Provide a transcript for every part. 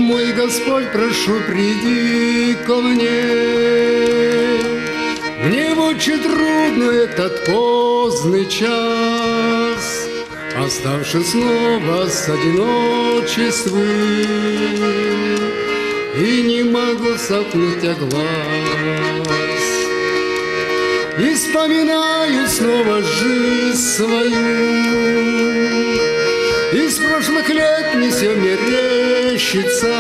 мой Господь, прошу, приди ко мне. Мне очень трудно этот поздний час, оставшись снова с одиночеством, и не могу сомкнуть я глаз. И вспоминаю снова жизнь свою, из прошлых лет не все мерещится,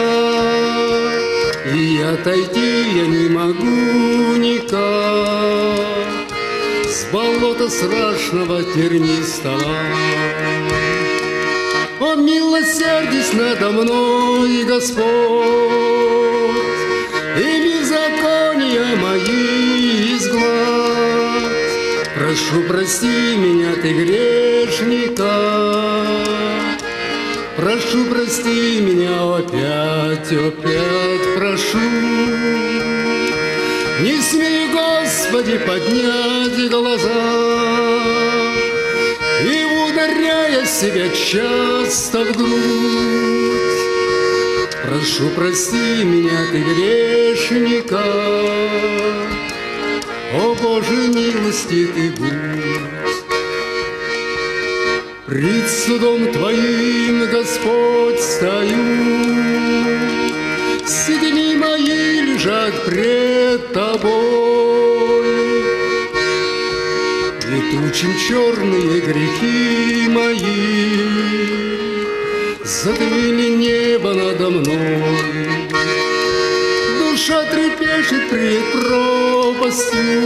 и отойти я не могу никак с болота страшного тернистого. О, милосердись надо мной, Господь, и беззакония мои изгладь. Прошу, прости меня, ты грешника, прошу, прости меня опять, опять прошу. Не смей, Господи, поднять глаза, и ударяя себя часто в грудь, прошу, прости меня, ты грешника, о Боже, милости ты будь. Пред судом Твоим, Господь, стою, все дни мои лежат пред Тобой, и тучи черные грехи мои затмили небо надо мной. Душа трепещет пред пропастью,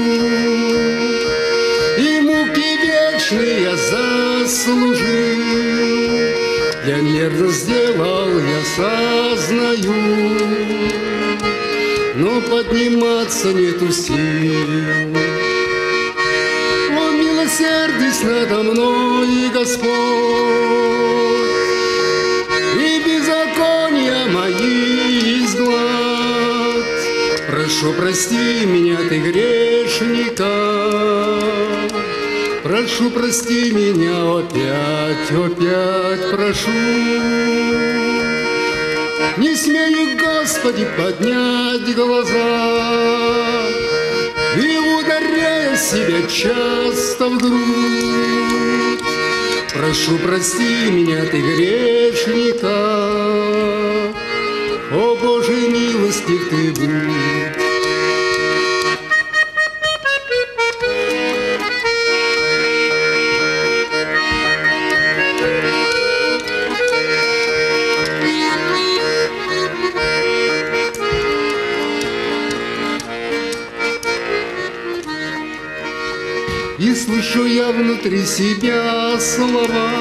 и муки вечные я заслужил. Я мерзо сделал, я сознаю, но подниматься нету сил. О, милосердись надо мной, Господь, и беззакония мои изгладь. Прошу, прости меня, ты грешника, прошу, прости меня опять, опять прошу. Не смею, Господи, поднять глаза, и ударяя себя часто в грудь, прошу, прости меня, ты грешника, о Боже, милостив ты будь. И слышу я внутри себя слова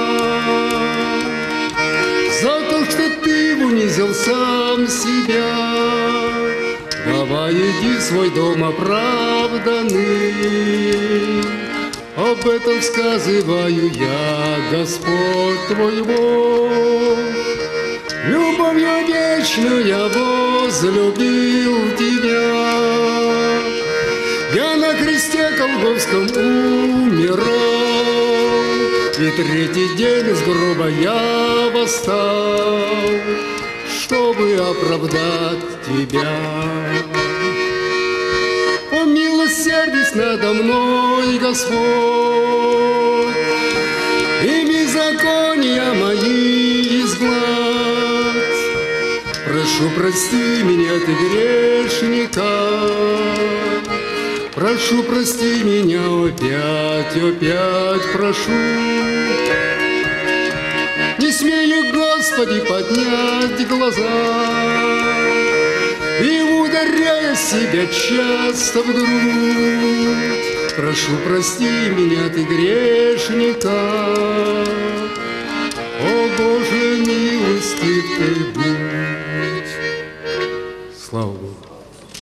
за то, что ты унизил сам себя. Давай, иди в свой дом оправданный, об этом сказываю я, Господь твой Бог. Любовью вечную я возлюбил тебя. Я на кресте Голгофском умирал, и третий день из гроба я восстал, чтобы оправдать тебя. О, милосердись надо мной, Господь, и беззакония мои изгладь. Прошу, прости меня, ты грешника, прошу, прости меня опять, опять прошу. Не смею, Господи, поднять глаза, и ударяя себя часто в грудь, прошу, прости меня, ты грешника, о Боже, милостив ты будь.